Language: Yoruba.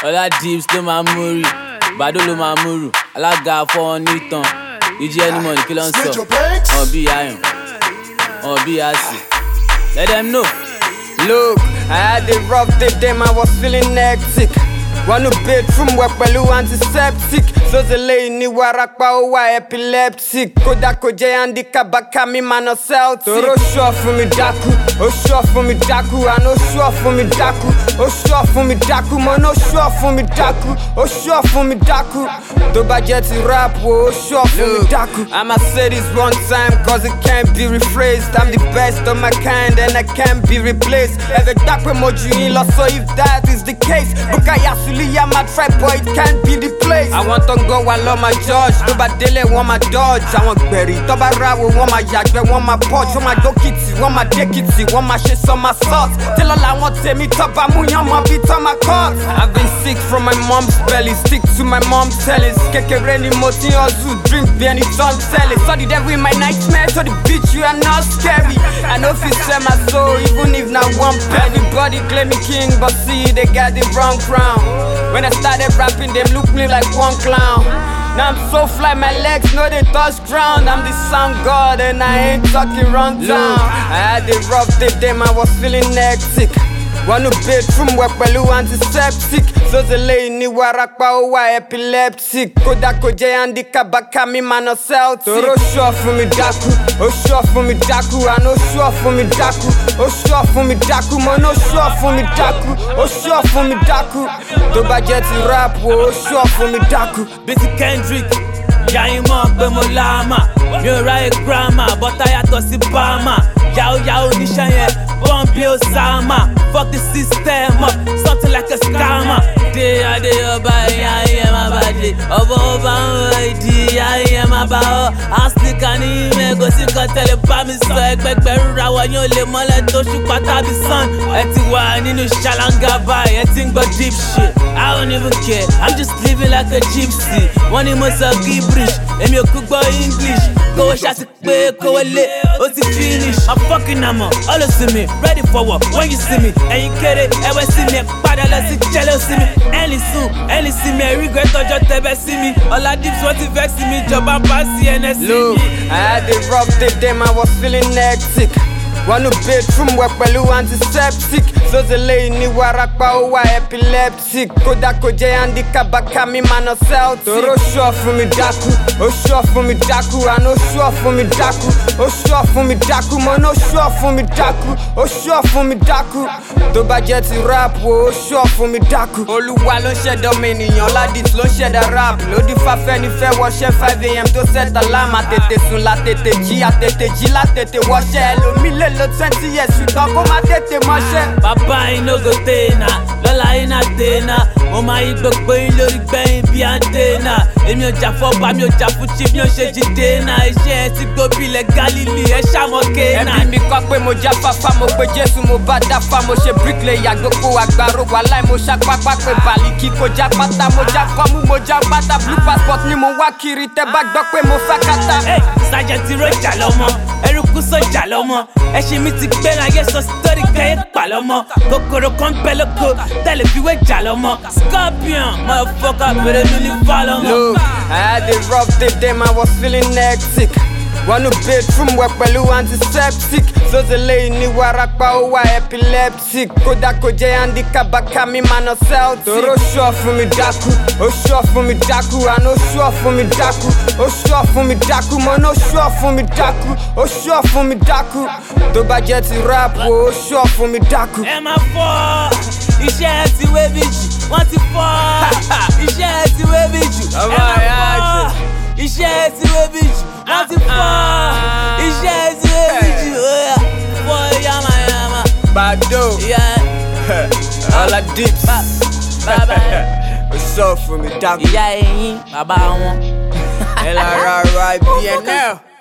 Ọlá Dips ló máa múri, Bàdó ló máa múrù, alága fọ́wọ́n nìtàn, ìjì ẹni mọ̀ ní kí ló ń sọ, wọn bí ayọ̀, wọn bí àsì. Let them know. Look, I had a rough day, then I was feeling hectic. One bedroom work pẹ̀lú antiseptic. So the lay ní warapa ó wà epileptic. Kódà kò jẹ́ handicap bàkà mi máa ná Celtic. Toro ṣọ́ fún mi dákú, ó ṣọ́ fún mi dákú, àná ó ṣọ́ fún mi dákú, ó ṣọ́ fún mi dákú, mo ní ó ṣọ́ fún mi dákú, ó ṣọ́ fún mi dákú. Tó bá jẹ́ ti rap wo, ó ṣọ́ fún mi dákú. I'ma say this one time cause it can't be rephrased. I'm the best of my kind and I can't be replaced. Ẹ̀fẹ̀ gbà pé mo jù yín lọ, so if that is the case, Bukaya Suliya my trap boy, it can't be the place. I want to go, I love my judge. Tó bá délé, wọ́n máa dodge. Àwọn gbẹ̀rì tó bá ráwo, wọ́n máa yàgbẹ́, wọ́n máa purge. Wọ́n máa dókìtì, wọ́n máa dékìtì, wọ́n máa ṣe somersault. Tẹ́lọ̀ làwọn tèmi tó bá mú yán mọ́ bí tó máa cut. I've been sick from my mom's belly, stick to my mom's tellings. Kékeré ni mo ti hustle, drink bí ẹni tó ń tẹ́lẹ̀. So the devil in my nightmare, so the bitch you are not scary. I know if you sell my soul, even if not one penny. Everybody claim me king, but see they got the wrong crown. When I started rapping, them look me like one clown. Now I'm so fly, my legs know they touch ground. I'm the sound god and I ain't talking run down. I had a rough day, then I was feeling hectic. One bedroom work pẹ̀lú antiseptic. So the lay ní warapa ó wà epileptic. Kódà kò jẹ́ handicap bàkà mi máa ná Celtic. Toro ṣọ́ fún mi dákú, ó ṣọ́ fún mi dákú, àná ó ṣọ́ fún mi dákú, ó ṣọ́ fún mi dákú, mo ní ó ṣọ́ fún mi dákú, ó ṣọ́ fún mi dákú. Tó bá jẹ́ ti rap wo, ó ṣọ́ fún mi dákú. Bísí Kendrick, yàyín mọ̀ pé mo láàmà, mi ò ráyè gírámà, bọ́tà yàtọ̀ sí báàmà. Yàwó níṣẹ́ yẹn, Bọ́ǹbì Osama, fuck the system up, something like a scammer. Dé adé ọba ẹ̀yà ayé máa bàjẹ́, ọba ń wọ ìdí ayé máa bá ọ. Áṣíkà ní ìmẹ̀ kò sí kan tẹ́lẹ̀ bá mi sọ, ẹgbẹgbẹ̀rún ra wọ̀ yóò lè mọ́lẹ̀ tó ṣùpá tàbí sàn. Ẹ ti wà nínú ṣàlàngà báyìí, ẹ ti ń gbọ́ deep shit. I don't even care, I'm just living like a gypsy. Wọ́n ní mo sọ gibberish, èmi ò kú gbọ́ English. Kówó ṣáàtì pé kówó lé, ó ti finish. I'm fucking amọ̀, always see me, ready for war when you see me. Ẹ̀yin kéré, ẹ̀wẹ̀ sí mi, ẹ̀ padà lọ sí jẹ́lẹ̀ sí mi. Ẹni sùn, ẹni sí mi, ẹ̀ regret ọjọ́ tẹ́bẹ̀ sí mi. Ọlá Dips wọ́n ti vex mi, ìjọba bá CNS sí mi. Look, I had a rough day, then I was feeling hectic. One bedroom work pẹ̀lú antiseptic. So the lay ní warapa ó wà epileptic. Kódà kò jẹ́ handicap bàkà mi máa ná Celtic. Toro ṣọ́ fún mi dákú, ó ṣọ́ fún mi dákú, àná ó ṣọ́ fún mi dákú, ó ṣọ́ fún mi dákú, mo ní ó ṣọ́ fún mi dákú, ó ṣọ́ fún mi dákú. Tó bá jẹ́ ti rap wo, ó ṣọ́ fún mi dákú. Olúwa ló ṣẹ̀dá ọmọ ènìyàn, Ọlá Dips ló ṣẹ̀dá rap. Lódì fáfẹ́ ní fẹ́ wọṣẹ́ 5 AM tó set alarm. Àtètè sùn látètè jí, àtètè jí látètè wọṣẹ́. Ẹlòmí lè lo 20 years ṣùgbọ́n kó má tètè mọṣẹ́. Bàbá yín ló go tèèna, lọ́la yín náà tèèna. Mo máa yí gbogbo yín lórí gbẹ̀yìn bí àǹtẹ̀nà. Èmi ò jà fọ́ba, mi ò jà fún chief, mi ò ṣe jíde náà. Iṣẹ́ ẹ ti gbó bí ilẹ̀ Galilee, ẹ ṣàmọ̀ kéèna. Ẹbí mi kọ́ pé mo já fáfá, mo pe Jésù, mo bá dáfá. Mo ṣe bricklayer, gbogbo àgbàro wàláì, mo ṣàpápá pé bàlíkì kò já pátá. Mo já kọ́mú, mo já pátá. Blue passport ni mo wá kiri, tẹ́ bá gbọ́ pé mo fẹ́ kátá. Sergeant Rojà lọ́mọ, eruku sọ́jà lọ́mọ. Ẹṣin mi ti gbé láyé sọ sítórí kẹ́yẹ́ pa lọ́mọ. Kòkòrò kan bẹ́ lóko, tẹ́lẹ̀ fi wé jà lọ́mọ. Scorpion, motherfucker, bèrè mi ní fa lọ́mọ. Look, I had a rough day, then I was feeling hectic. One bedroom work pẹ̀lú antiseptic. So the lay ní warapa ó wà epileptic. Kódà kò jẹ́ handicap bàkà mi máa ná Celtic. Toro ṣọ́ fún mi dákú, ó ṣọ́ fún mi dákú, àná ó ṣọ́ fún mi dákú, ó ṣọ́ fún mi dákú, mo ní ó ṣọ́ fún mi dákú, ó ṣọ́ fún mi dákú. Tó bá jẹ́ ti rap wo, ó ṣọ́ fún mi dákú. Ẹ máa fọ́, iṣẹ́ ẹ ti wé bí jù, wọ́n ti fọ́. Iṣẹ́ ẹ ti wé bí jù, ẹ máa fọ́. Iṣẹ́ ẹ ti wé bí jù, wọ́n ti fọ́. Iṣẹ́ ẹ ti wé bí jù, fọ́ yamayama. Bàdó, Ọlá Dips, ó sọ fún mi dákú. Ìyá ẹ̀yìn, bàbá wọn. LRRIBNL.